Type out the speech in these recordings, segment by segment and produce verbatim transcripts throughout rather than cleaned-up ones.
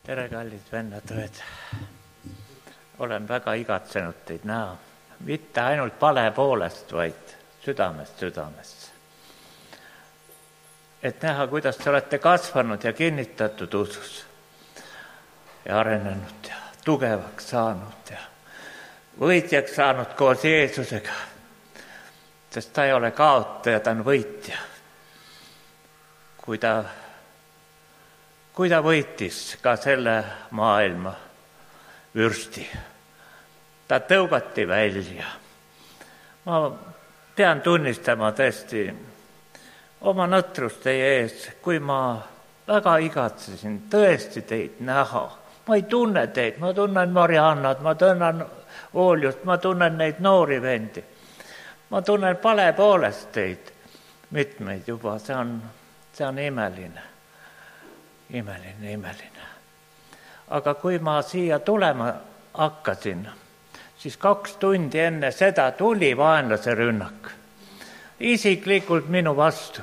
tere, kallid vennad-õed. Olen väga igatsenud teid näha. Mitte ainult pale poolest, vaid südamest südamest. Et näha, kuidas te olete kasvanud ja kinnitatud usus ja arenenud ja tugevaks saanud ja võitjaks saanud koos Jeesusega. Sest ta ei ole kaotaja, ta on võitja. Kui ta Kui ta võitis ka selle maailma vürsti, ta tõugati välja. Ma pean tunnistama tõesti oma nõtrust teie ees, kui ma väga igatsesin tõesti teid näha. Ma ei tunne teid, ma tunnen Mariannat, ma tunnen Ooljust, ma tunnen neid noori vendi. Ma tunnen pale poolest teid mitmeid juba, see on, see on imeline. Imeline, imeline. Aga kui ma siia tulema hakkasin, siis kaks tundi enne seda tuli vaenlase rünnak. Isiklikult minu vastu.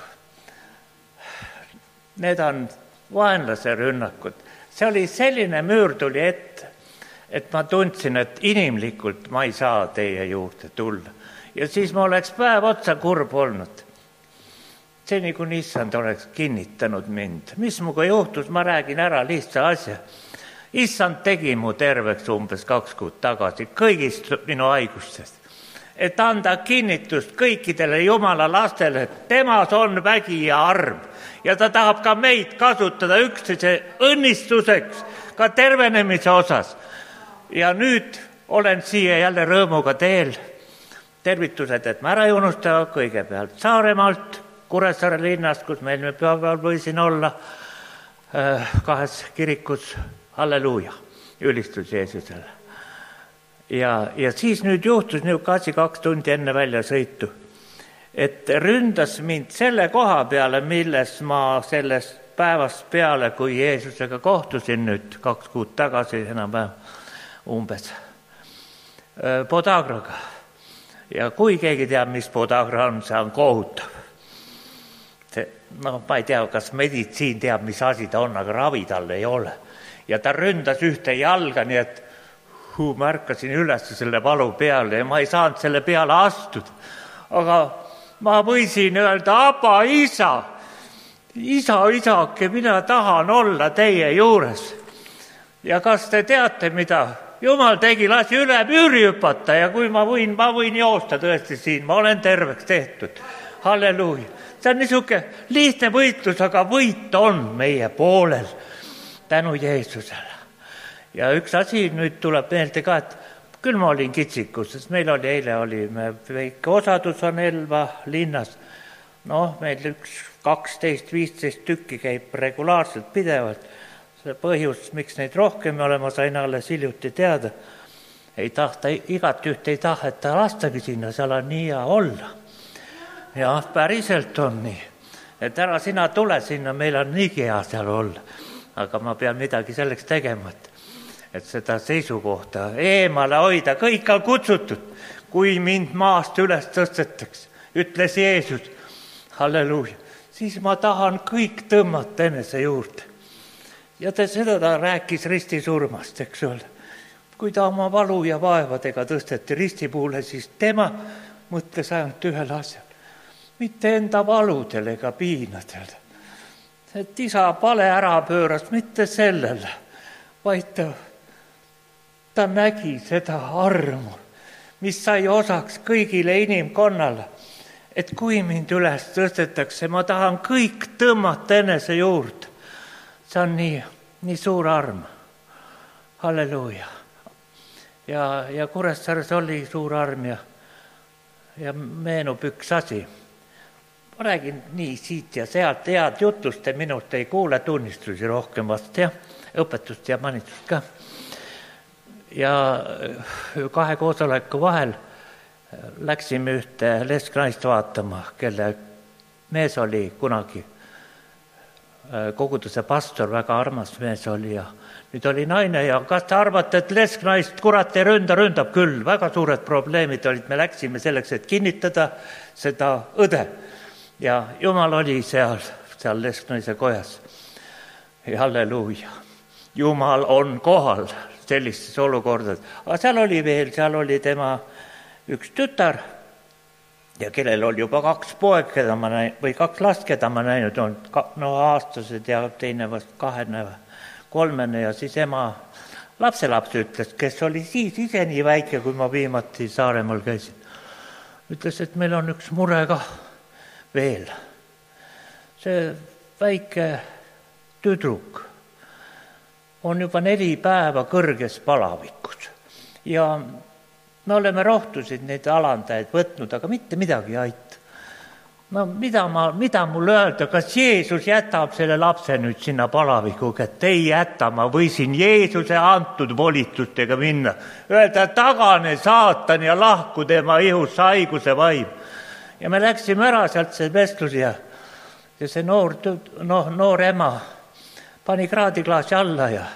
Need on vaenlase rünnakud. See oli selline müür tuli ette, et ma tundsin, et inimlikult ma ei saa teie juurde tulla. Ja siis ma oleks päev otsa kurb olnud. Seni kun issand oleks kinnitanud mind. Mis muga juhtus, ma räägin ära lihtsa asja. Issand tegi mu terveks umbes kaks kuud tagasi kõigist minu haigustest. Et anda kinnitust kõikidele Jumala lastele, et temas on vägi ja arm. Ja ta tahab ka meid kasutada üksteise õnnistuseks, ka tervenemise osas. Ja nüüd olen siia jälle rõõmuga teel. Tervitused, et ma ära ei unusta kõigepealt Saaremaalt, Kuressaare linnas, kus meil me pühapäeval võisin olla kahes kirikus, halleluuja, ülistus Jeesusele. Ja, ja siis nüüd juhtus niisugune asi kaks tundi enne välja sõitu, et ründas mind selle koha peale, milles ma sellest päevast peale, kui Jeesusega kohtusin nüüd kaks kuud tagasi enam-vähem umbes Podagraga. Ja kui keegi teab, mis Podagra on, see on kohutav. No, ma ei tea, kas meditsiin teab, mis asi ta on, aga ravi tal ei ole. Ja ta ründas ühte jalga, nii et huu, ma ärkasin üles selle valu peale ja ma ei saanud selle peale astuda. Aga ma võisin öelda, aba, isa, isa, isake, mina tahan olla teie juures. Ja kas te teate, mida? Jumal tegi, lasi üle müüri hüpata ja kui ma võin, ma võin joosta tõesti siin, ma olen terveks tehtud. Halleluuja. See on niisugune lihtne võitlus, aga võit on meie poolel tänu Jeesusele. Ja üks asi nüüd tuleb meelde ka, et küll ma olin kitsikus, sest meil oli eile oli me väike osadus on Elva linnas. Noh, meil üks kaksteist viisteist tükki käib regulaarselt pidevalt. See põhjus, miks neid rohkem me olema sain alles hiljuti teada. Ei tahta, igat üht ei taheta lastagi sinna, seal on nii hea olla. Ja päriselt on nii, et ära sina tule sinna, meil on niigi hea seal olla. Aga ma pean midagi selleks tegema, et, et seda seisukohta eemale hoida. Kõik on kutsutud, kui mind maast üles tõstetaks, ütles Jeesus, halleluuja, siis ma tahan kõik tõmmata enese juurde. Ja ta seda ta rääkis risti surmast, eks ole. Kui ta oma valu ja vaevadega tõsteti risti puule, siis tema mõtles ainult ühel asjal. Mitte enda valudel ega piinadel. Et isa pale ära pööras mitte sellele, vaid ta, ta nägi seda armu, mis sai osaks kõigile inimkonnale. Et kui mind üles tõstetakse, ma tahan kõik tõmmata enese juurde. See on nii, nii suur arm. Halleluuja. Ja, ja Kuressaares oli suur arm ja, ja meenub üks asi. Ma räägin nii siit ja sealt head jutust ja minult ei kuule tunnistusi rohkem vast ja õpetust ja manitust ka. Ja kahe koosoleku vahel läksime ühte lesknaist vaatama, kelle mees oli kunagi koguduse pastor, väga armas mees oli ja nüüd oli naine ja kas te arvate, et lesknaist kurat ei ründa, ründab küll. Väga suured probleemid olid, me läksime selleks, et kinnitada seda õde. Ja Jumal oli seal, seal lesknaise kojas. Ja halleluuja. Jumal on kohal sellistes olukordades. Aga seal oli veel, seal oli tema üks tütar ja kellel oli juba kaks poeg, keda ma näin, või kaks last, keda ma näinud on, no aastased ja teine vast kahene, kolmene ja siis ema lapselaps ütles, kes oli siis ise nii väike, kui ma viimati Saaremaal käisin. Ütles, et meil on üks mure ka veel. See väike tüdruk on juba neli päeva kõrges palavikus ja me oleme rohtusid neid alandajaid võtnud, aga mitte midagi ei aita. No mida, ma, mida mul öelda, kas Jeesus jätab selle lapse nüüd sinna palaviku kätte? Ei jäta, ma võisin Jeesuse antud volitustega minna. Öelda, tagane saatan ja lahku tema ihus haiguse vaim. Ja me läksime ära sealt see vestlusi ja, ja see noor, no, noor ema pani kraadiklaasi alla ja,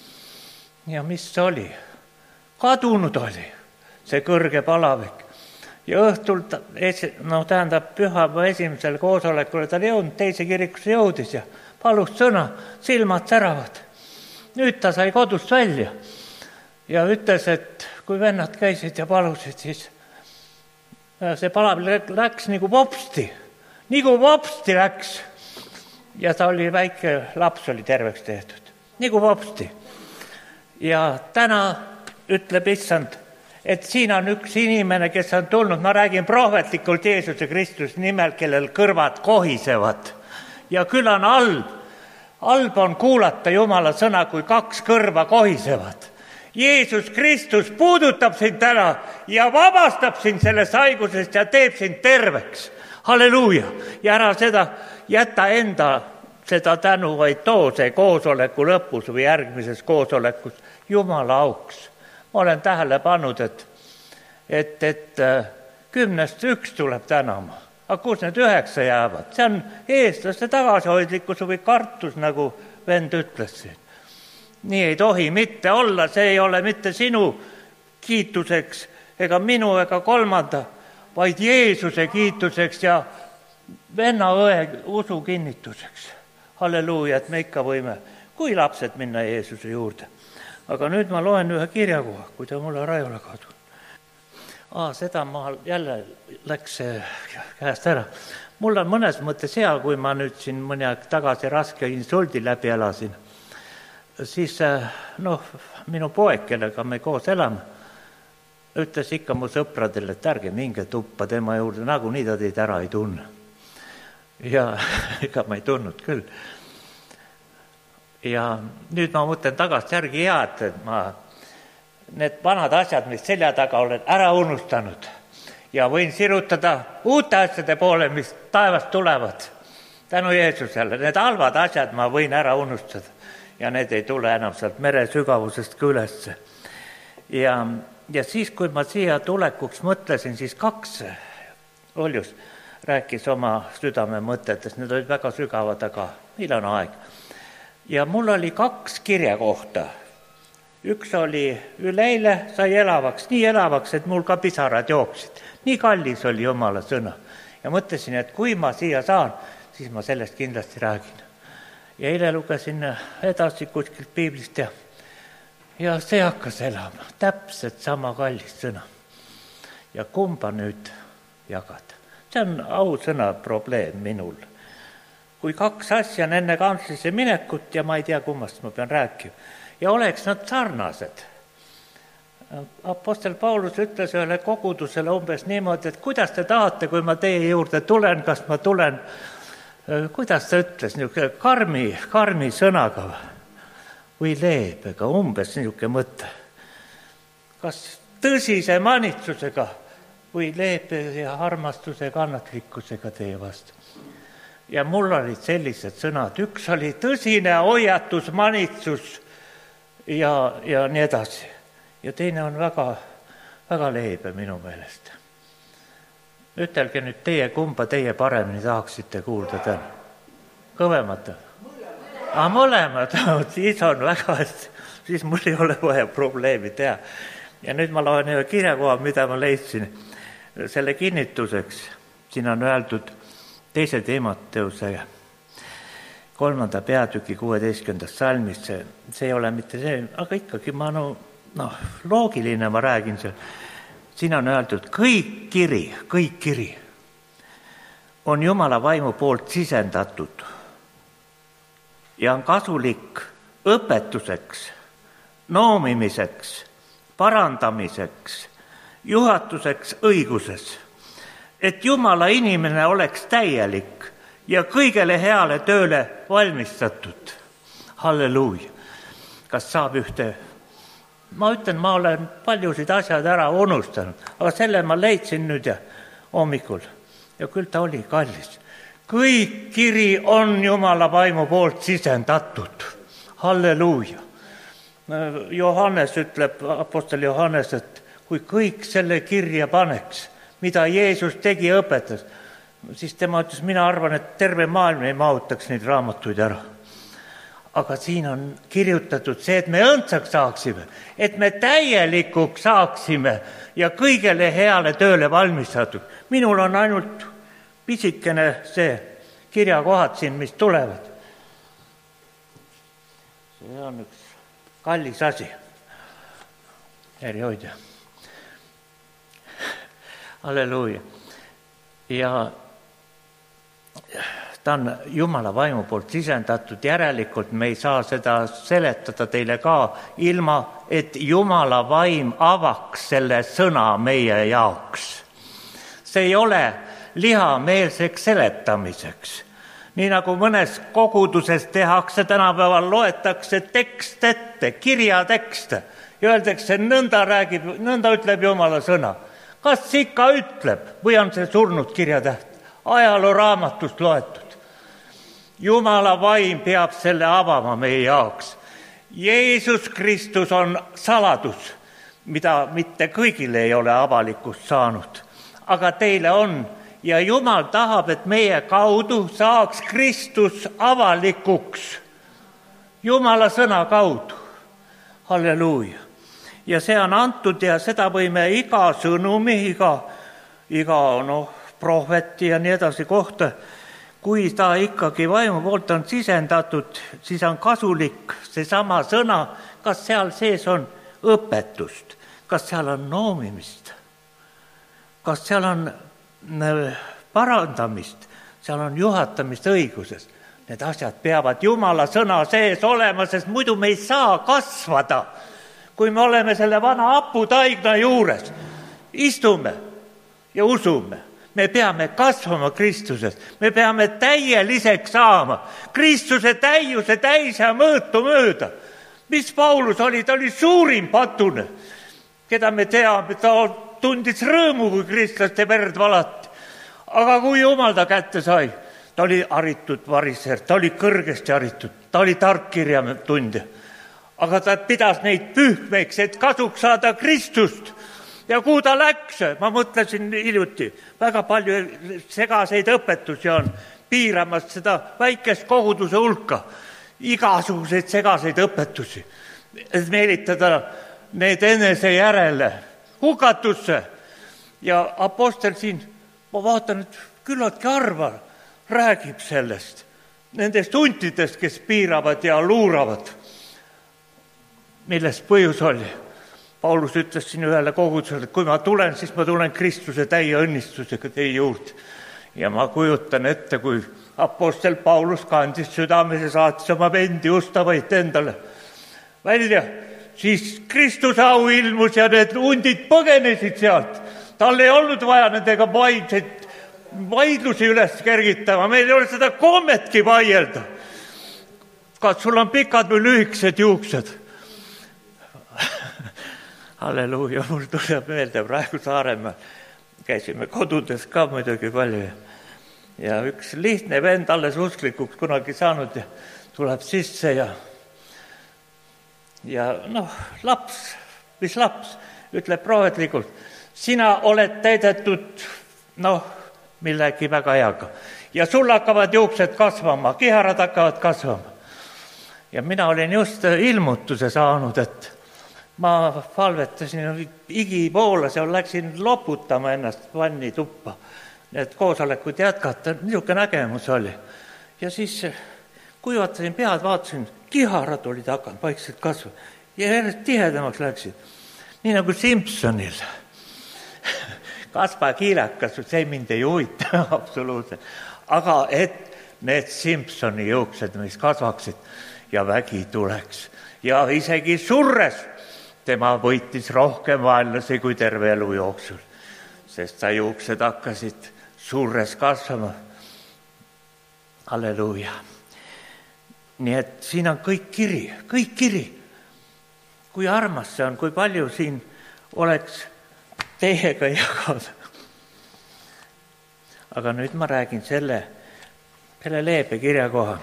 ja mis see oli? Kadunud oli see kõrge palavik. Ja õhtul, no tähendab pühapäeva esimesel koosolekul, ta jõudnud teise kirikusse jõudis ja palus sõna, silmad säravad. Nüüd ta sai kodust välja ja ütles, et kui vennad käisid ja palusid, siis see palavik läks nagu popsti, nagu popsti läks. Ja ta oli väike laps, oli terveks tehtud, nagu popsti. Ja täna ütleb issand, et siin on üks inimene, kes on tulnud, ma räägin prohvetlikult Jeesuse Kristuse nimel, kellel kõrvad kohisevad. Ja küll on halb, halb on kuulata Jumala sõna, kui kaks kõrva kohisevad. Jeesus Kristus puudutab sind täna ja vabastab sind sellest haigusest ja teeb sind terveks. Halleluuja! Ja ära seda jäta enda seda tänu, vaid too see koosoleku lõpus või järgmises koosolekus Jumala auks. Ma olen tähele pannud, et, et, et kümnest üks tuleb tänama. Aga kus need üheksa jäävad? See on eestlaste tagasihoidlikkus või kartus, nagu vend ütles. Nii ei tohi mitte olla, see ei ole mitte sinu kiituseks ega minu ega kolmanda, vaid Jeesuse kiituseks ja venna õe usu kinnituseks. Halleluuja, et me ikka võime, kui lapsed minna Jeesuse juurde. Aga nüüd ma loen ühe kirjakoha, kui ta mulle rajule kadun. Aa, seda ma jälle läks käest ära. Mul on mõnes mõttes hea, kui ma nüüd siin mõni aeg tagasi raske insuldi läbi elasin. Siis noh, minu poeg, kellega me koos elame, ütles ikka mu sõpradele, et ärge minge tuppa tema juurde, nagu nii ta teid ära ei tunne. Ja ega ma ei tundnud küll. Ja nüüd ma mõtlen tagasi järgi hea, et ma need vanad asjad, mis selja taga olen ära unustanud ja võin sirutada uute asjade poole, mis taevast tulevad. Tänu Jeesusele, need halvad asjad ma võin ära unustada ja need ei tule enam sealt mere sügavusest ka ülesse. Ja, ja siis, kui ma siia tulekuks mõtlesin, siis kaks Oljus rääkis oma südame mõtetest, need olid väga sügavad, aga meil on aeg. Ja mul oli kaks kirja kohta. Üks oli üleile, sai elavaks, nii elavaks, et mul ka pisarad jooksid. Nii kallis oli Jumala sõna. Ja mõtlesin, et kui ma siia saan, siis ma sellest kindlasti räägin. Ja eile lugesin edasi kuskilt piiblist ja, ja see hakkas elama. Täpselt sama kallis sõna. Ja kumba nüüd jagada? See on ausõna probleem minul. Kui kaks asja on enne kantslisse minekut ja ma ei tea, kummast ma pean rääkima. Ja oleks nad sarnased. Apostel Paulus ütles ühele kogudusele umbes niimoodi, et kuidas te tahate, kui ma teie juurde tulen, kas ma tulen, kuidas ta ütles, niisugune karmi, karmi sõnaga või leebega, umbes niisugune mõte. Kas tõsise manitsusega või leebe ja armastuse kannatlikkusega teie vastu. Ja mul olid sellised sõnad, üks oli tõsine hoiatus, manitsus ja, ja nii edasi. Ja teine on väga, väga leebe minu meelest. Ütelge nüüd teie, kumba teie paremini tahaksite kuulda täna. Kõvemata? Ah, mõlemad, siis on väga hästi, siis mul ei ole vaja probleemi teha. Ja nüüd ma loen ühe kirjakoha, mida ma leidsin selle kinnituseks. Siin on öeldud teise Timoteuse kolmanda peatüki kuueteistkümnendast salmist, see, see ei ole mitte see, aga ikkagi ma no, noh, loogiline ma räägin seal. Siin on öeldud, kõik kiri, kõik kiri on Jumala vaimu poolt sisendatud ja on kasulik õpetuseks, noomimiseks, parandamiseks, juhatuseks õiguses, et Jumala inimene oleks täielik ja kõigele heale tööle valmistatud. Halleluuja. Kas saab ühte? Ma ütlen, ma olen paljusid asjad ära unustanud, aga selle ma leidsin nüüd ja hommikul ja küll ta oli kallis. Kõik kiri on Jumala vaimu poolt sisendatud. Halleluuja. Johannes ütleb, apostel Johannes, et kui kõik selle kirja paneks, mida Jeesus tegi, õpetas, siis tema ütles, mina arvan, et terve maailm ei mahutaks neid raamatuid ära. Aga siin on kirjutatud see, et me õndsaks saaksime, et me täielikuks saaksime ja kõigele heale tööle valmistatud. Minul on ainult pisikene see kirjakohad siin, mis tulevad. See on üks kallis asi. Eri hoidja. Halleluuja. Ja ta on Jumala vaimu poolt sisendatud, järelikult me ei saa seda seletada teile ka ilma, et Jumala vaim avaks selle sõna meie jaoks. See ei ole lihameelseks seletamiseks. Nii nagu mõnes koguduses tehakse, tänapäeval loetakse tekst ette, kirjatekste ja öeldakse, nõnda räägib, nõnda ütleb Jumala sõna. Kas ikka ütleb või on see surnud kirjatäht? Ajaloo raamatust loetud. Jumala vaim peab selle avama meie jaoks. Jeesus Kristus on saladus, mida mitte kõigile ei ole avalikust saanud, aga teile on. Ja Jumal tahab, et meie kaudu saaks Kristus avalikuks. Jumala sõna kaudu. Halleluuja. Ja see on antud ja seda võime iga sõnumi, iga, iga noh, prohveti ja nii edasi kohta. Kui ta ikkagi vaimu poolt on sisendatud, siis on kasulik seesama sõna, kas seal sees on õpetust, kas seal on noomimist, kas seal on parandamist, seal on juhatamist õiguses. Need asjad peavad Jumala sõna sees olema, sest muidu me ei saa kasvada. Kui me oleme selle vana aputaigna juures, istume ja usume. Me peame kasvama Kristuses, me peame täieliseks saama, Kristuse täiuse täis ja mõõtu mööda. Mis Paulus oli? Ta oli suurim patune, keda me teame, ta tundis rõõmu, kui kristlaste verd valati. Aga kui Jumal ta kätte sai, ta oli haritud variser, ta oli kõrgesti haritud, ta oli tark kirjatundja. Aga ta pidas neid pühmeks, et kasuks saada Kristust. Ja kuhu ta läks, ma mõtlesin hiljuti, väga palju segaseid õpetusi on piiramas seda väikest koguduse hulka, igasuguseid segaseid õpetusi, et meelitada need enese järele hukatusse. Ja apostel siin, ma vaatan, et küllaltki harva räägib sellest, nendest huntidest, kes piiravad ja luuravad. Millest põhjus oli? Paulus ütles siin ühele kogudusele, et kui ma tulen, siis ma tulen Kristuse täie õnnistusega teie juurde. Ja ma kujutan ette, kui apostel Paulus kandis südames ja saatis oma vendi ustavaid endale välja, siis Kristuse au ilmus ja need hundid põgenesid sealt. Tal ei olnud vaja nendega vaidseid vaidlusi üles kergitama, meil ei ole seda kommetki vaielda. Kas sul on pikad või lühikesed juuksed? Halleluuja, mul tuleb meelde praegu Saaremaal. Käisime kodudes ka muidugi palju. Ja üks lihtne vend alles usklikuks kunagi saanud ja tuleb sisse ja, ja noh, laps, mis laps, ütleb prohvetlikult, sina oled täidetud, noh, millegi väga heaga. Ja sul hakkavad juuksed kasvama, kiharad hakkavad kasvama. Ja mina olin just ilmutuse saanud, et ma palvetasin igi poolas ja läksin loputama ennast vanni tuppa, et koosolekut jätkata, niisugune nägemus oli. Ja siis kuivatasin pead, vaatasin, kiharad olid hakanud vaikselt kasvama ja järjest tihedamaks läksid. Nii nagu Simpsonil. Kasvakiilakas, see mind ei huvita absoluutselt. Aga et need Simpsoni juuksed, mis kasvaksid ja vägi tuleks. Ja isegi surres tema võitis rohkem vaenlasi kui terve elu jooksul, sest ta juuksed hakkasid surres kasvama. Halleluuja. Nii et siin on kõik kiri, kõik kiri. Kui armas see on, kui palju siin oleks teiega jagada. Aga nüüd ma räägin selle, selle leebe kirja koha.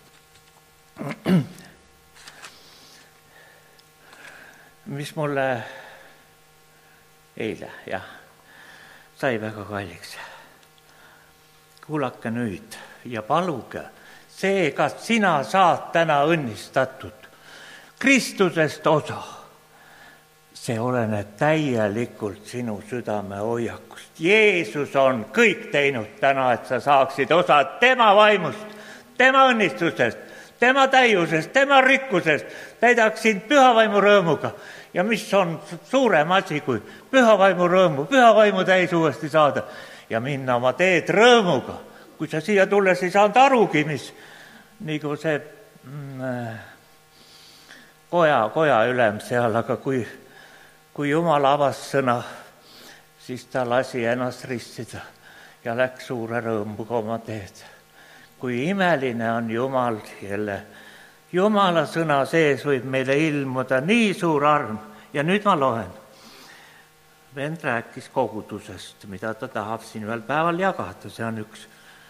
Mis mulle eile, jah, sai väga kalliks. Kuulake nüüd ja paluge, see, kas sina saad täna õnnistatud Kristusest osa, see oleneb täielikult sinu südame hoiakust. Jeesus on kõik teinud täna, et sa saaksid osa tema vaimust, tema õnnistusest, tema täiusest, tema rikkusest, täidaks sind pühavaimu rõõmuga. Ja mis on suurem asi kui pühavaimu rõõmu, pühavaimu täis uuesti saada ja minna oma teed rõõmuga. Kui sa siia tulles ei saanud arugi, mis nagu see mm, koja, koja ülem seal, aga kui, kui Jumal avas sõna, siis ta lasi ennast ristida ja läks suure rõõmuga oma teed. Kui imeline on Jumal, jälle Jumala sõna sees võib meile ilmuda nii suur arm. Ja nüüd ma loen. Vend rääkis kogudusest, mida ta tahab siin veel päeval jagada. See on üks,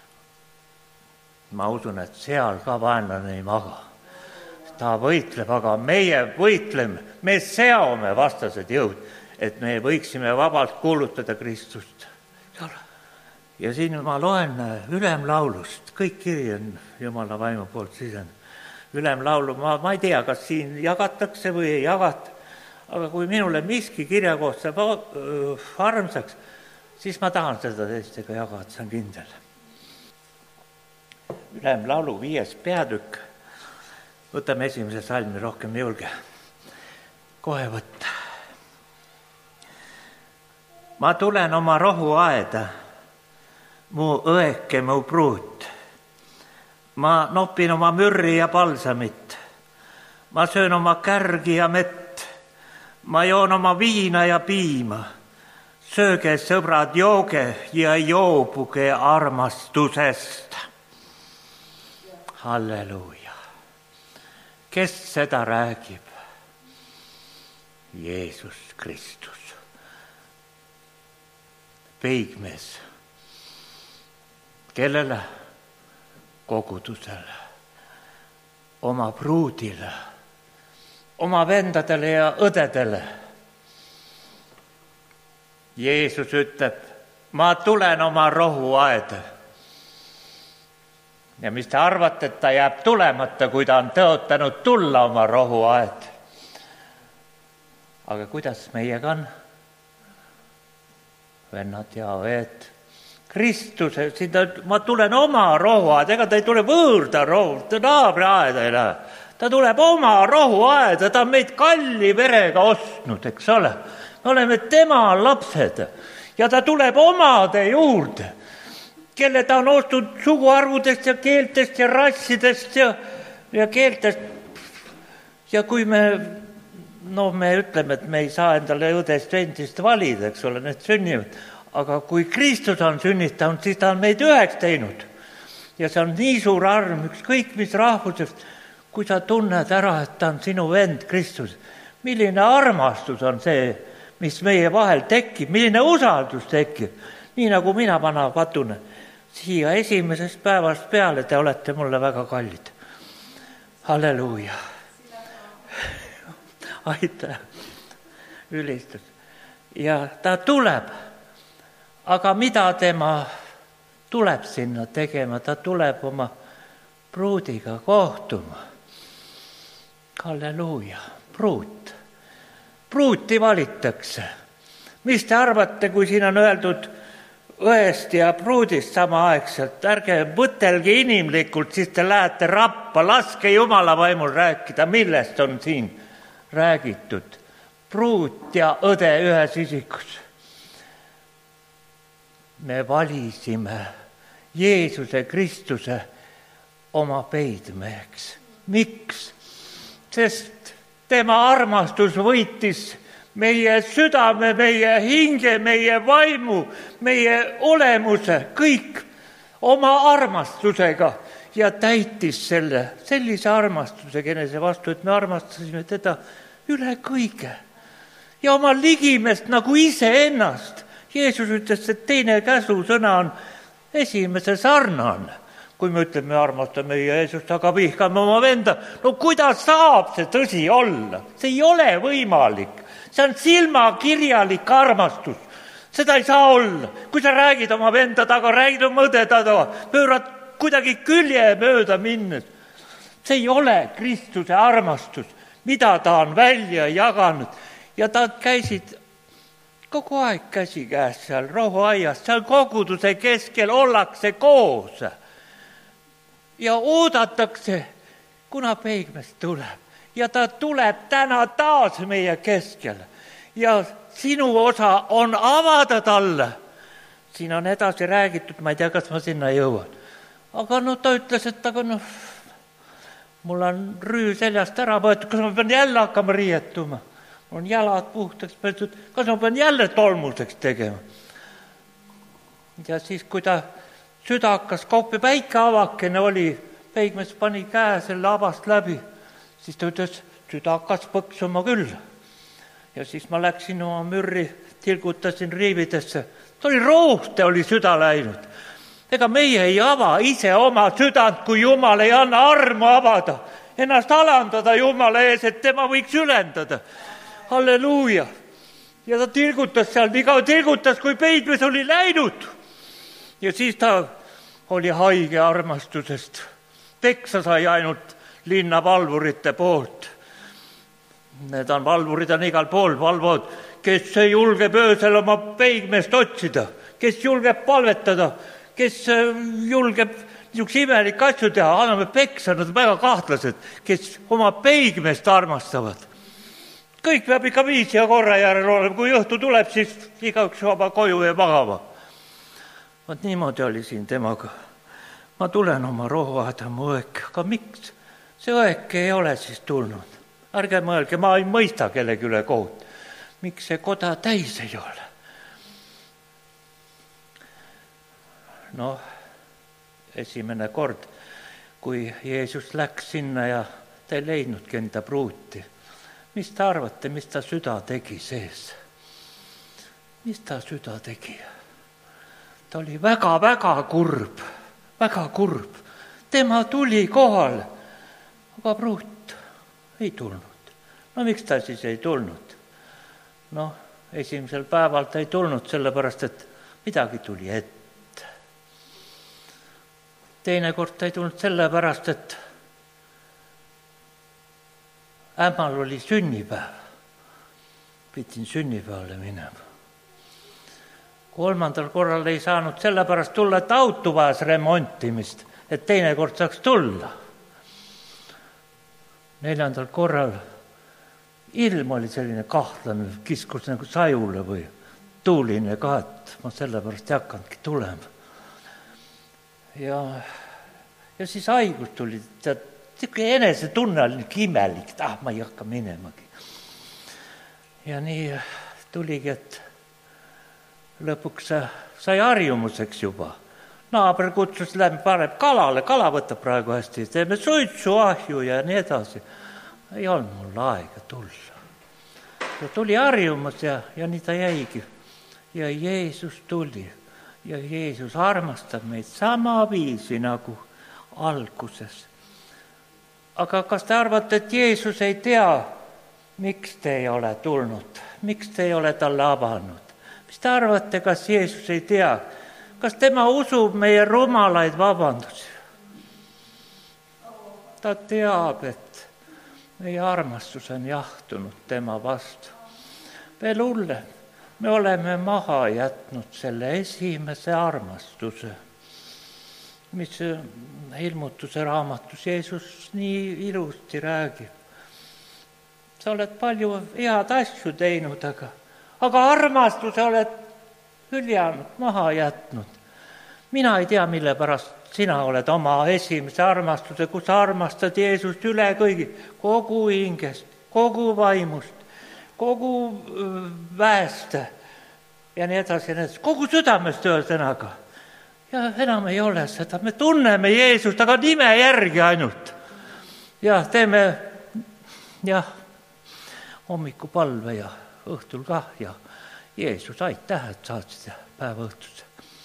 ma usun, et seal ka vaenlane ei maga. Ta võitleb, aga meie võitleme, me seome vastased jõud, et me võiksime vabalt kuulutada Kristust. Ja siin ma loen ülemlaulust, kõik kiri on Jumala vaimu poolt sisend. Ülemlaulu, ma, ma ei tea, kas siin jagatakse või ei jagata, aga kui minule miski kirja koht saab armsaks, siis ma tahan seda teistega jagada, see on kindel. Ülemlaulu viies peatükk, võtame esimese salmi, rohkem julge kohe võtta. Ma tulen oma rohuaeda, mu õeke, mu pruut. Ma nopin oma mürri ja palsamit. Ma söön oma kärgi ja mett. Ma joon oma viina ja piima. Sööge, sõbrad, jooge ja joobuge armastusest. Halleluuja. Kes seda räägib? Jeesus Kristus. Peigmees. Kellele? Kogudusele, oma pruudile, oma vendadele ja õdedele. Jeesus ütleb, ma tulen oma rohuaeda. Ja mis te arvate, et ta jääb tulemata, kui ta on tõotanud tulla oma rohuaed? Aga kuidas meiega on? Vennad ja õed. Kristus, ma tulen oma rohuaed, ega ta ei tule võõrda rohu, ta naabri aeda ei lähe. Ta tuleb oma rohuaeda, ta on meid kalli verega ostnud, eks ole. Me oleme tema lapsed ja ta tuleb omade juurde, kelle ta on ostnud suguarvudest ja keeltest ja rassidest ja, ja keeltest. Ja kui me, no me ütleme, et me ei saa endale õdest vendist valida, eks ole, need sünnivad. Aga kui Kristus on sünnitanud, siis ta on meid üheks teinud. Ja see on nii suur arm, ükskõik mis rahvusest, kui sa tunned ära, et ta on sinu vend Kristus. Milline armastus on see, mis meie vahel tekib, milline usaldus tekib. Nii nagu mina vana patune. Siia esimesest päevast peale te olete mulle väga kallid. Halleluuja. Aitäh. Ülistus. Ja ta tuleb. Aga mida tema tuleb sinna tegema? Ta tuleb oma pruudiga kohtuma. Halleluuja, pruut. Pruuti valitakse. Mis te arvate, kui siin on öeldud õest ja pruudist samaaegselt. Ärge mõtelge inimlikult, siis te lähete rappa. Laske Jumala vaimul rääkida, millest on siin räägitud. Pruut ja õde ühes isikus. Me valisime Jeesuse Kristuse oma peidmeheks. Miks? Sest tema armastus võitis meie südame, meie hinge, meie vaimu, meie olemuse, kõik oma armastusega ja täitis selle, sellise armastusega enese vastu, et me armastasime teda üle kõige ja oma ligimest nagu iseennast. Jeesus ütles, et teine käsusõna on esimese sarnane. Kui me ütleme, me armastame Jeesust, aga vihkame oma venda. No kuidas saab see tõsi olla? See ei ole võimalik. See on silmakirjalik armastus. Seda ei saa olla. Kui sa räägid oma venda taga, räägid oma õde taga, pöörad kuidagi külje mööda minnes. See ei ole Kristuse armastus, mida ta on välja jaganud. Ja ta käisid kogu aeg käsikäes seal rohuaias, seal koguduse keskel ollakse koos ja oodatakse, kuna peigmest tuleb ja ta tuleb täna taas meie keskel ja sinu osa on avada talle. Siin on edasi räägitud, ma ei tea, kas ma sinna jõuan. Aga no ta ütles, et aga noh, mul on rüü seljast ära võetud, kas ma pean jälle hakkama riietuma? On jalad puhtaks peetud, kas ma pean jälle tolmuseks tegema? Ja siis, kui ta süda hakkas koppi, väike avakene oli, peigmees pani käe selle avast läbi, siis ta ütles, süda hakkas põksuma küll. Ja siis ma läksin oma mürri, tilgutasin riividesse. Ta oli rooste, oli süda läinud. Ega meie ei ava ise oma südant, kui Jumal ei anna armu avada, ennast alandada Jumala ees, et tema võiks ülendada. Halleluuja. Ja ta tilgutas seal, nii kaua tilgutas, kui peidmes oli läinud. Ja siis ta oli haige armastusest. Peksa sai ainult linna valvurite poolt. Need on valvurid on igal pool, valvod, kes ei julge öösel oma peigmest otsida, kes julgeb palvetada, kes julgeb niisuguse imelik asju teha, anname peksa, nad on väga kahtlased, kes oma peigmest armastavad. Kõik peab ikka viis ja korra järel olema, kui õhtu tuleb, siis igaüks oma koju ja magama. Vaat niimoodi oli siin temaga. Ma tulen oma rohuaeda mu õek, aga miks? See õek ei ole siis tulnud. Ärge mõelge, ma ei mõista kellegi üle kohut. Miks see koda täis ei ole? Noh, esimene kord, kui Jeesus läks sinna ja ta ei leidnudki enda pruuti. Mis ta arvate, mis ta süda tegi sees? Mis ta süda tegi? Ta oli väga-väga kurb, väga kurb. Tema tuli kohale, aga pruut ei tulnud. No miks ta siis ei tulnud? Noh, esimesel päeval ta ei tulnud, sellepärast, et midagi tuli ette. Teine kord ta ei tulnud sellepärast, et ämmal oli sünnipäev. Pidin sünnipäevale minema. Kolmandal korral ei saanud sellepärast tulla, et auto vajas remontimist, et teine kord saaks tulla. Neljandal korral ilm oli selline kahtlane, kiskus nagu sajule või tuuline ka, et ma sellepärast ei hakanudki tulema. Ja, ja siis haigus tuli, tead, siuke enese tunne oli imelik, et ah, ma ei hakka minemagi. Ja nii tuligi, et lõpuks sai harjumuseks juba. Naaber kutsus, läbi paneb kalale, kala võtab praegu hästi, teeme suitsu, ahju ja nii edasi. Ei olnud mul aega tulla. Ja tuli harjumus ja, ja nii ta jäigi. Ja Jeesus tuli ja Jeesus armastab meid sama viisi nagu alguses. Aga kas te arvate, et Jeesus ei tea, miks te ei ole tulnud? Miks te ei ole talle avanud? Mis te arvate, kas Jeesus ei tea? Kas tema usub meie rumalaid vabandusi? Ta teab, et meie armastus on jahtunud tema vastu. Veel hulle, me oleme maha jätnud selle esimese armastuse, mis ilmutuse raamatus Jeesus nii ilusti räägib. Sa oled palju head asju teinud, aga, aga armastuse oled hüljanud, maha jätnud. Mina ei tea, mille pärast sina oled oma esimese armastuse, kus sa armastad Jeesust üle kõigi, kogu hingest, kogu vaimust, kogu väest ja nii edasi, ja nii edasi, kogu südamest ühesõnaga. Ja enam ei ole seda, me tunneme Jeesust, aga nime järgi ainult. Ja teeme jah, hommikupalve ja õhtul kah ja Jeesus, aitäh, et saatsid päeva õhtusse.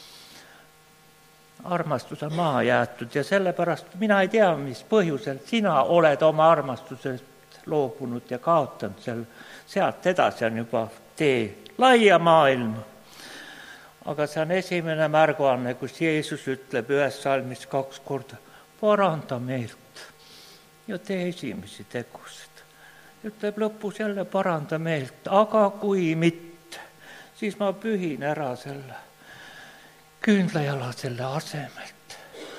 Armastus on maha jäetud ja sellepärast mina ei tea, mis põhjusel sina oled oma armastusest loobunud ja kaotanud seal. Sealt edasi on juba tee laia maailma. Aga see on esimene märguanne, kus Jeesus ütleb ühes salmis kaks korda, paranda meelt ja tee esimesi tegusid. Ütleb lõpus jälle paranda meelt, aga kui mitte, siis ma pühin ära selle küünlajala selle asemelt.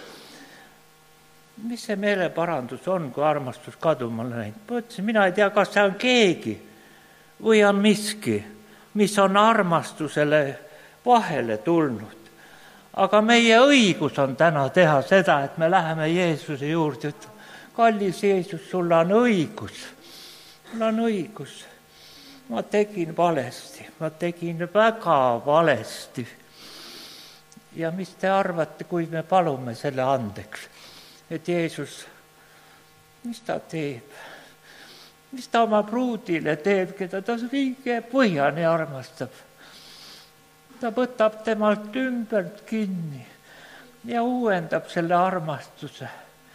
Mis see meeleparandus on, kui armastus kaduma läinud? Mõtlesin, mina ei tea, kas see on keegi või on miski, mis on armastusele vahele tulnud. Aga meie õigus on täna teha seda, et me läheme Jeesuse juurde, et kallis Jeesus, sul on õigus. Mul on õigus. Ma tegin valesti, ma tegin väga valesti. Ja mis te arvate, kui me palume selle andeks, et Jeesus, mis ta teeb? Mis ta oma pruudile teeb, keda ta kõige põhjani armastab? Ta võtab temalt ümbert kinni ja uuendab selle armastuse.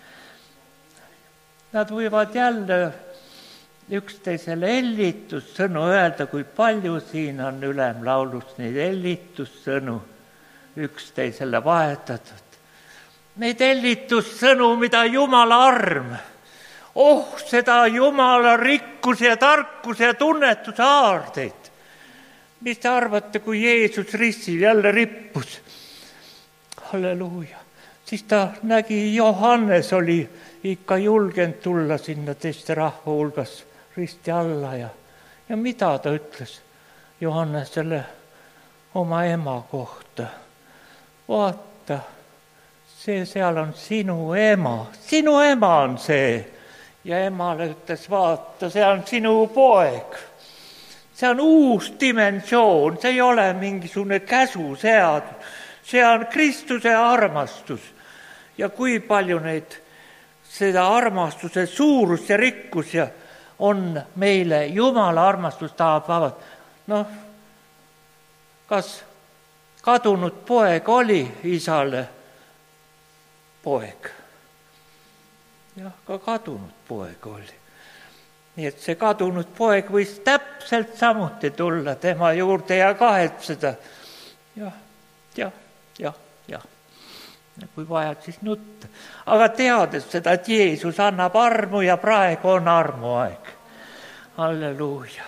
Nad võivad jälle üksteisele ellitussõnu öelda, kui palju siin on ülemlaulus neid ellitussõnu üksteisele vahetatud. Neid ellitussõnu, mida Jumala arm, oh, seda Jumala rikkuse ja tarkuse ja tunnetuse aardeid. Mis te arvate, kui Jeesus ristil jälle rippus? Halleluuja. Siis ta nägi, Johannes oli ikka julgenud tulla sinna teiste rahva hulgas risti alla ja, ja mida ta ütles Johannesele oma ema kohta? Vaata, see seal on sinu ema, sinu ema on see. Ja emale ütles, vaata, see on sinu poeg. See on uus dimensioon, see ei ole mingisugune käsuseadus, see on Kristuse armastus. Ja kui palju neid, seda armastuse suurus ja rikkus ja on meile Jumala armastus tahab vabad. Noh, kas kadunud poeg oli isale poeg? Jah, ka kadunud poeg oli. Nii et see kadunud poeg võis täpselt samuti tulla tema juurde ja kahetseda. Jah, jah, jah, jah. Kui vajad, siis nutta. Aga teades seda, et Jeesus annab armu ja praegu on armuaeg. Halleluuja.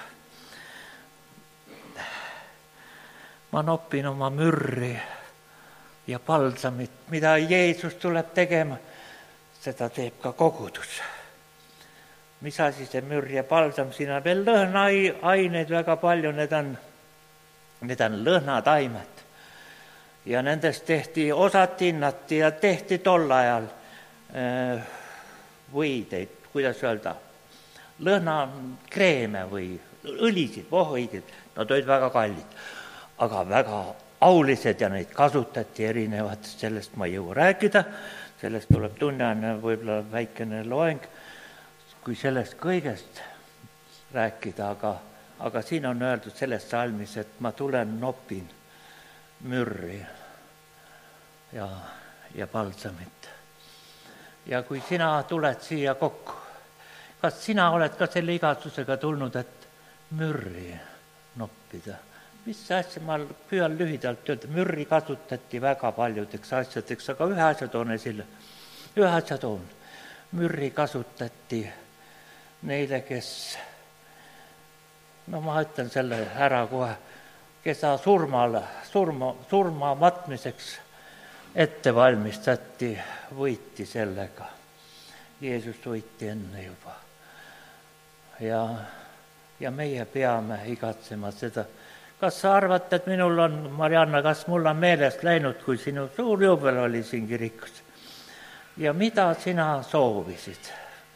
Ma nopin oma mürri ja palsamit, mida Jeesus tuleb tegema, seda teeb ka kogudus. Mis asi see mürr ja palsam, siin on veel lõhnaaineid väga palju, need on, need on lõhnataimed. Ja nendest tehti, osad hinnati ja tehti tol ajal äh, võideid, kuidas öelda, lõhnakreeme või õlisid, vohõidid, nad olid väga kallid. Aga väga aulised ja neid kasutati erinevatest, sellest ma ei jõua rääkida, sellest tuleb tunneanne võib-olla väikene loeng, kui sellest kõigest rääkida, aga, aga siin on öeldud selles salmis, et ma tulen nopin mürri ja, ja palsamit. Ja kui sina tuled siia kokku, kas sina oled ka selle igatsusega tulnud, et mürri noppida? Mis asja, ma püüan lühidalt öelda, mürri kasutati väga paljudeks asjadeks, aga ühe asja toon esile. Ühe asja toon. Mürri kasutati neile, kes, no ma ütlen selle ära kohe, keda surmale, surma, surma matmiseks ette valmistati, võiti sellega. Jeesus võiti enne juba. Ja, ja meie peame igatsema seda. Kas sa arvad, et minul on, Marianna, kas mul on meelest läinud, kui sinu suur juubel oli siin kirikus? Ja mida sina soovisid?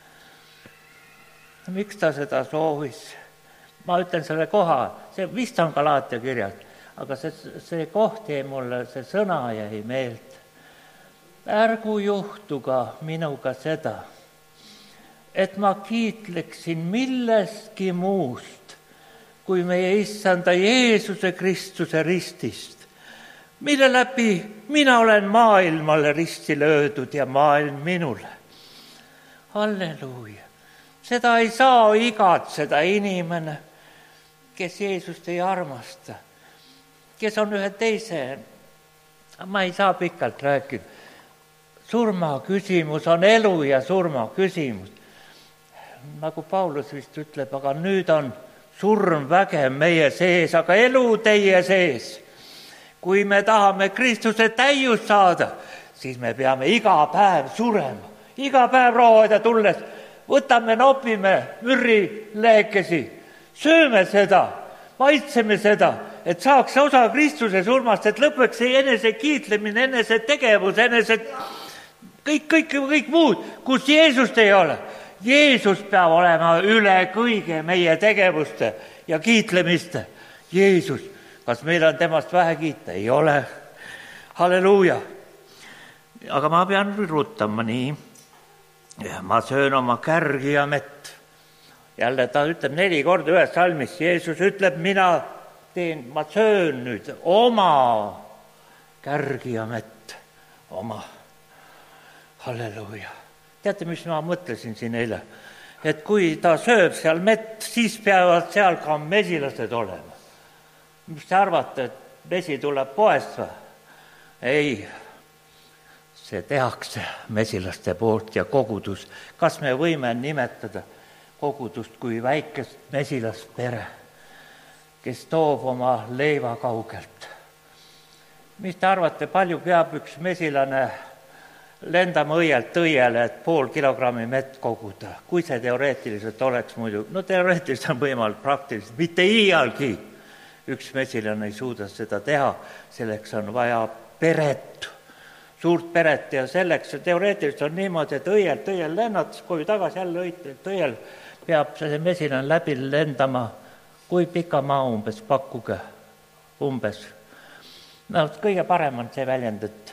Miks ta seda soovis? Ma ütlen selle koha, see vist on Galaatia kirjas, aga see, see koht jäi mulle, see sõna jäi meelde. Ärgu juhtuga minuga seda, et ma kiitleksin millestki muust, kui meie issanda Jeesuse Kristuse ristist, mille läbi mina olen maailmale risti löödud ja maailm minule. Halleluuja! Seda ei saa igatseda inimene, kes Jeesust ei armasta, kes on ühe teise, ma ei saa pikalt rääkida, surma küsimus on elu ja surma küsimus. Nagu Paulus vist ütleb, aga nüüd on surm vägev meie sees, aga elu teie sees. Kui me tahame Kristuse täiust saada, siis me peame iga päev surema. Iga päev roohoida tulles võtame, nopime mürri lehekesi, sööme seda, maitseme seda, et saaks osa Kristuse surmast, et lõpeks see enese kiitlemine, enese tegevus, enese kõik, kõik, kõik muud, kus Jeesust ei ole. Jeesus peab olema üle kõige meie tegevuste ja kiitlemiste. Jeesus, kas meil on temast vähe kiita? Ei ole. Halleluuja. Aga ma pean ruttama nii. Ma söön oma kärgi ja mett. Jälle ta ütleb neli korda ühes salmis. Jeesus ütleb, mina teen, ma söön nüüd oma kärgi ja mett. Oma. Halleluuja. Teate, mis ma mõtlesin siin eile? Et kui ta sööb seal mett, siis peavad seal ka mesilased olema. Mis te arvate, et mesi tuleb poest või? Ei, see tehakse mesilaste poolt ja kogudus. Kas me võime nimetada kogudust kui väikest mesilast pere, kes toob oma leiva kaugelt? Mis te arvate, palju peab üks mesilane lendama õielt õiele, et pool kilogrammi mett koguda? Kui see teoreetiliselt oleks muidu? No teoreetiliselt on võimalik, praktiliselt mitte iialgi. Üks mesilane ei suuda seda teha, selleks on vaja peret, suurt peret ja selleks teoreetiliselt on niimoodi, et õielt õiel lennates, kui tagasi jälle õielt õiel peab see mesilane läbi lendama. Kui pika maa umbes, pakkuge umbes. No kõige parem on see väljend, et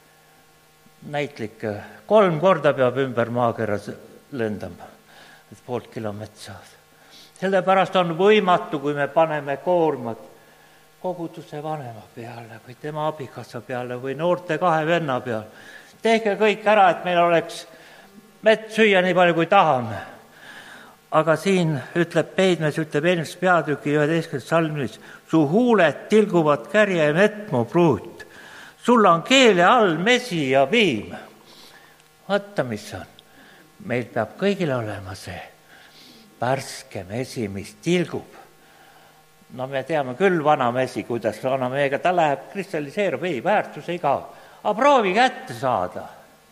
näitlik, kolm korda peab ümber maakera lendama, et poolt kilomeetrit saada. Sellepärast on võimatu, kui me paneme koormat koguduse vanema peale või tema abikassa peale või noorte kahe venna peale. Tehke kõik ära, et meil oleks mett süüa nii palju, kui tahame. Aga siin ütleb Peidmes, ütleb eelmises peatüki üheteistkümnes salmis, su huuled tilguvad kärje mett, mu pruut. Sul on keele all mesi ja piim. Vaata, mis on. Meil peab kõigil olema see värske mesi, mis tilgub. No me teame küll vana mesi, kuidas vana meega, ta läheb, kristalliseerub, ei, väärtus ei kao. Aga proovi kätte saada.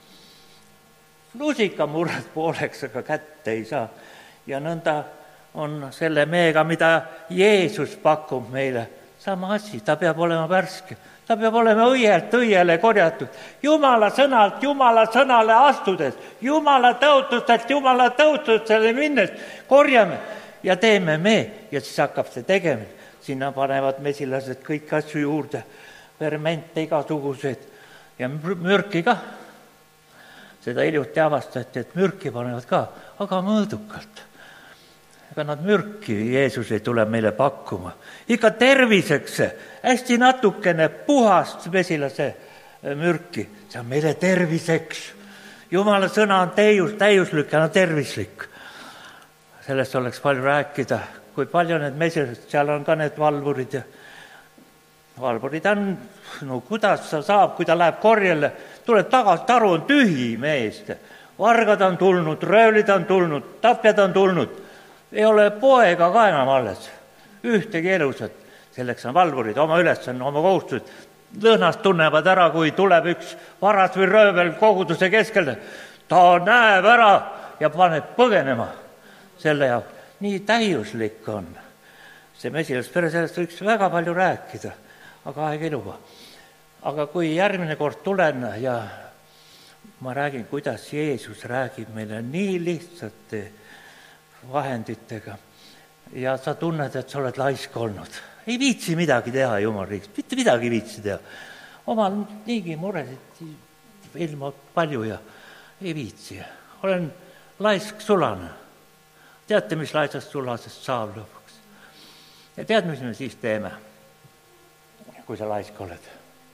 Lusika murrad pooleks, aga kätte ei saa. Ja nõnda on selle meega, mida Jeesus pakub meile. Sama asi, ta peab olema värske. Ta peab olema õielt õiele korjatud. Jumala sõnalt, Jumala sõnale astudes, Jumala tõotustelt, Jumala tõotustele minnes korjame ja teeme me. Ja siis hakkab see tegemine. Sinna panevad mesilased kõik asju juurde, fermente igasuguseid ja mürki ka. Seda hiljuti avastati, et mürki panevad ka, aga mõõdukalt. Ega nad mürki Jeesus ei tule meile pakkuma. Ikka terviseks, hästi natukene puhast mesilase mürki. See on meile terviseks. Jumala sõna on täius, täiuslik ja on tervislik. Sellest oleks palju rääkida. Kui palju need mesilased, seal on ka need valvurid. Ja valvurid on, no kuidas sa saab, kui ta läheb korjele, tuleb tagasi, taru on tühi meest. Vargad on tulnud, röövlid on tulnud, tapjad on tulnud. Ei ole poega ka enam alles, ühtegi elusat. selleks on valvurid, oma ülesanne, oma kohustused. Lõhnast tunnevad ära, kui tuleb üks varas või röövel koguduse keskel, ta näeb ära ja paneb põgenema selle jaoks. Nii täiuslik on see mesilaspere, sellest võiks väga palju rääkida, aga aeg ei luba. Aga kui järgmine kord tulen ja ma räägin, kuidas Jeesus räägib meile nii lihtsate vahenditega ja sa tunned, et sa oled laisk olnud. Ei viitsi midagi teha Jumal riigis, mitte midagi ei viitsi teha. Omal niigi muresid ilma palju ja ei viitsi. Olen laisk sulane. Teate, mis laisast sulasest saab lõpuks? Ja tead, mis me siis teeme, kui sa laisk oled?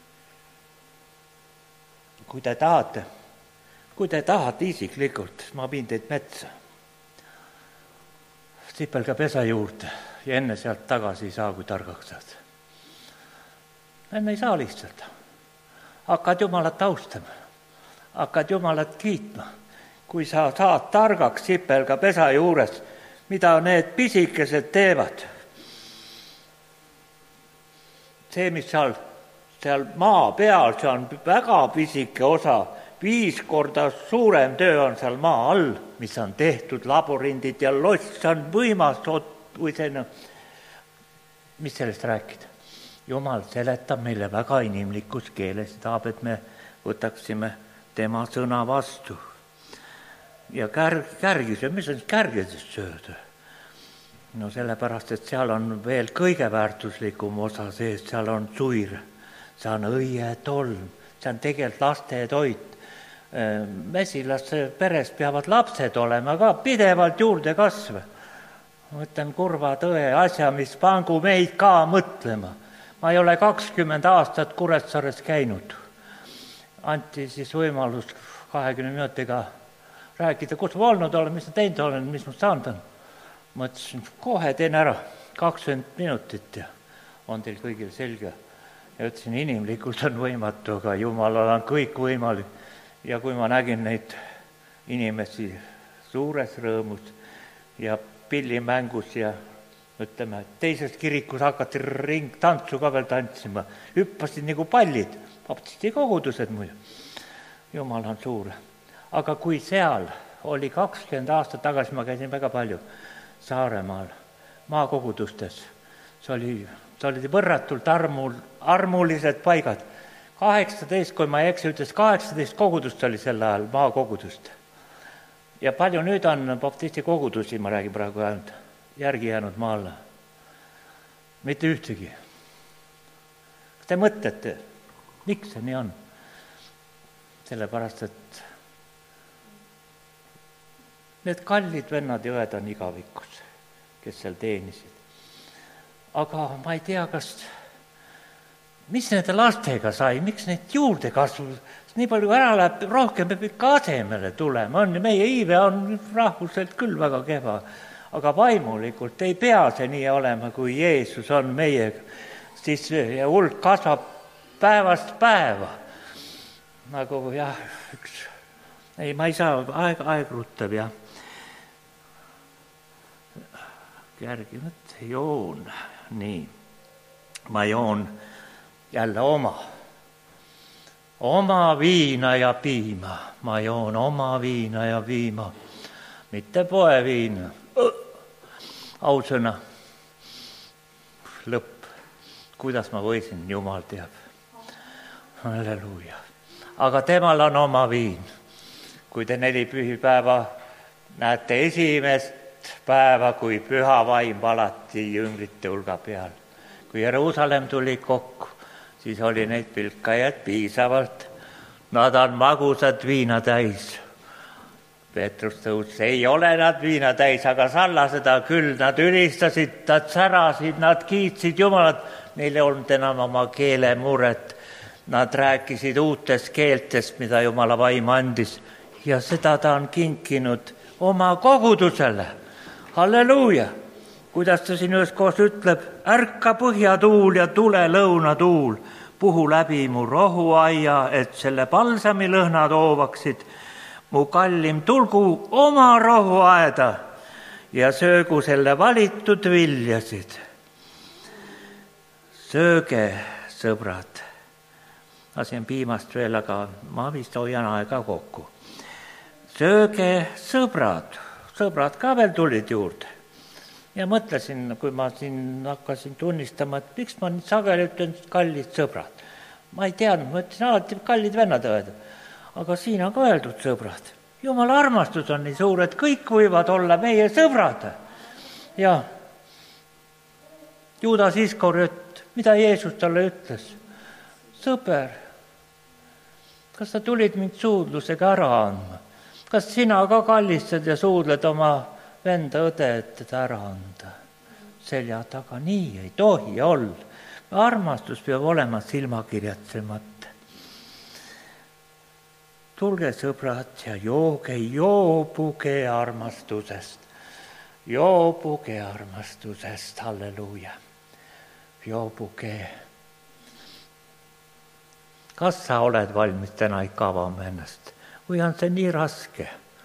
Kui te tahate, kui te tahate isiklikult, ma viin teid metsa. Sipelga pesa juurde ja enne sealt tagasi ei saa, kui targaks saad. Enne ei saa lihtsalt. Hakkad Jumalat austama, hakkad Jumalat kiitma. Kui sa saad targaks sipelga pesa juures, mida need pisikesed teevad. See, mis seal, seal maa peal, see on väga pisike osa, viis korda suurem töö on seal maa all, mis on tehtud, laborindid ja loss, see on võimas või selline. Mis sellest rääkida? Jumal seletab meile väga inimlikus keeles, tahab, et me võtaksime tema sõna vastu. Ja kärg, kärgis, ja mis on kärgedest sööda? No sellepärast, et seal on veel kõige väärtuslikum osa sees, seal on suir, see on õie tolm, see on tegelikult laste toit. Mesilasse peres peavad lapsed olema ka pidevalt juurde kasva. Ma mõtlen kurva tõe asja, mis pangu meid ka mõtlema. Ma ei ole kakskümmend aastat Kuressaares käinud. Anti siis võimalus kahekümne minutiga rääkida, kus ma olnud olen, mis ma teinud olen, mis ma saanud on. Mõtlesin, kohe teen ära, kakskümmend minutit ja on teil kõigil selge. Ja ütlesin, inimlikult on võimatu, aga Jumalal on kõik võimalik. Ja kui ma nägin neid inimesi suures rõõmus ja pillimängus ja ütleme, teises kirikus hakati ring tantsu ka veel tantsima, hüppasid nagu pallid, baptisti kogudused muidu. Jumal on suur. Aga kui seal oli kakskümmend aastat tagasi, ma käisin väga palju Saaremaal, maakogudustes, see oli, see oli võrratult armul, armulised paigad. kaheksateist, kui ma ei eksi, ütles kaheksateist kogudust oli sel ajal, maakogudust. Ja palju nüüd on baptisti kogudusi, ma räägin praegu ainult, järgi jäänud maale. Mitte ühtegi. Kas te mõtlete, miks see nii on? Sellepärast, et need kallid vennad ja õed on igavikus, kes seal teenisid. Aga ma ei tea, kas, mis nende lastega sai, miks neid juurde kasvu, nii palju ära läheb, rohkem peab ikka asemele tulema. On, meie iive on rahvuselt küll väga kehva, aga vaimulikult ei pea see nii olema, kui Jeesus on meiega. Siis hulk kasvab päevast päeva. Nagu jah, üks, ei, ma ei saa, aeg, aeg ruttab, jah. Järgi mõt, joon, nii, ma joon jälle oma, oma viina ja piima, ma joon oma viina ja piima, mitte poe viina, ausõna, lõpp, kuidas ma võisin, Jumal teab, halleluuja, aga temal on oma viin, kui te neli pühipäeva näete esimest päeva, kui püha vaim valati jüngrite hulga peal. Kui Jeruusalemm tuli kokku, siis oli neid pilkajaid piisavalt. Nad on magusad viina täis. Peetrus tõus, ei ole nad viina täis, aga salla seda küll. Nad ülistasid, nad särasid, nad kiitsid Jumalat. Neil ei olnud enam oma keele muret. Nad rääkisid uutest keeltest, mida Jumala vaim andis. Ja seda ta on kinkinud oma kogudusele. Halleluuja! Kuidas ta siin ühes koos ütleb, ärka põhjatuul ja tule lõunatuul, puhu läbi mu rohuaia, et selle palsami lõhnad hoovaksid, mu kallim tulgu oma rohuaeda ja söögu selle valitud viljasid. sööge, sõbrad. Lasin piimast veel, aga ma vist hoian aega kokku. Sööge, sõbrad. Sõbrad ka veel tulid juurde. Ja mõtlesin, kui ma siin hakkasin tunnistama, et miks ma nüüd sageli ütlen kallid sõbrad. Ma ei teadnud, ma ütlesin alati kallid vennad öelda. Aga siin on ka öeldud sõbrad. Jumala armastus on nii suur, et kõik võivad olla meie sõbrad. Ja Juudas Iskariot, mida Jeesus talle ütles? Sõber, kas sa tulid mind suudlusega ära andma? Kas sina ka kallistad ja suudled oma venda õde, et teda ära anda? Selja taga nii ei tohi olla. Armastus peab olema silmakirjatsemata. Tulge, sõbrad, ja jooge, joobuge armastusest. Joobuge armastusest, halleluuja. Joobuge. Kas sa oled valmis täna ikka avama ennast? Või on see nii raske?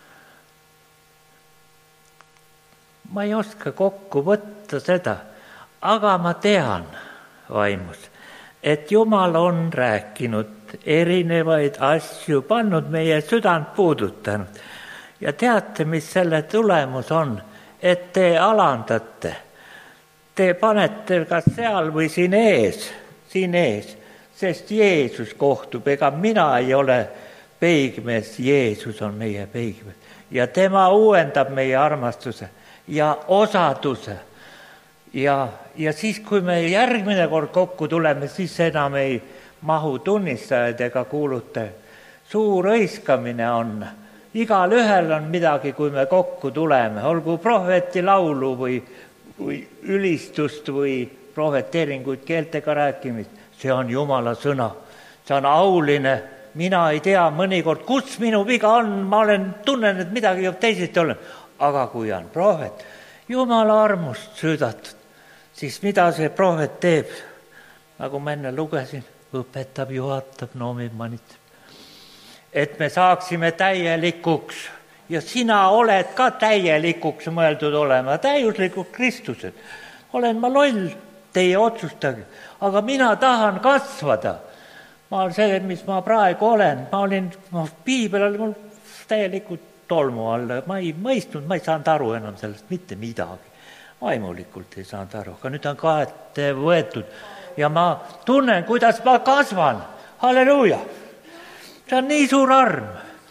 Ma ei oska kokku võtta seda, aga ma tean vaimus, et Jumal on rääkinud erinevaid asju, pannud meie südant puudutanud. Ja teate, mis selle tulemus on? Et te alandate. Te panete kas seal või siin ees, siin ees, sest Jeesus kohtub, ega mina ei ole peigmees, Jeesus on meie peigmees. Ja tema uuendab meie armastuse ja osaduse. Ja, ja siis, kui me järgmine kord kokku tuleme, siis enam ei mahu tunnistajad ega kuulute. Suur õiskamine on. Igal ühel on midagi, kui me kokku tuleme, olgu prohveti laulu või, või ülistust või prohveteeringuid keeltega rääkimist. See on Jumala sõna. See on auline. Mina ei tea mõnikord, kus minu viga on. Ma olen tunnen, et midagi jääb teisiti olen. Aga kui on prohvet, Jumala armust süüdatud, siis mida see prohvet teeb? Nagu ma enne lugesin, õpetab, juhatab, noomib, manitab. Et me saaksime täielikuks ja sina oled ka täielikuks mõeldud olema, täiuslikud Kristused. Olen ma loll, teie otsustage, aga mina tahan kasvada. Ma olen see, mis ma praegu olen, ma olin, ma, piibel oli mul täielikult tolmu all, ma ei mõistnud, ma ei saanud aru enam sellest mitte midagi. Vaimulikult ei saanud aru, aga nüüd on kaete võetud ja ma tunnen, kuidas ma kasvan. Halleluuja! See on nii suur arm.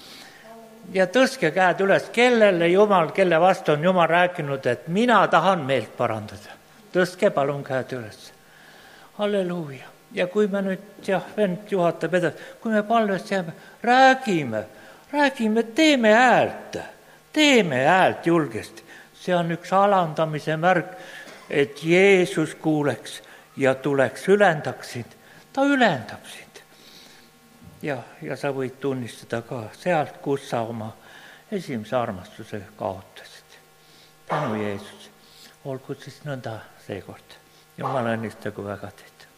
Ja tõstke käed üles, kellele Jumal, kelle vastu on Jumal rääkinud, et mina tahan meelt parandada. Tõstke palun käed üles. Halleluuja. Ja kui me nüüd, jah, vend juhatab edasi, kui me palvest jääme, räägime, räägime, teeme häält, teeme häält julgesti. See on üks alandamise märk, et Jeesus kuuleks ja tuleks, ülendaks sind. Ta ülendab sind. Ja, ja sa võid tunnistada ka sealt, kus sa oma esimese armastuse kaotasid. Tänu Jeesus, olgu siis nõnda seekord. Jumal õnnistagu väga teid.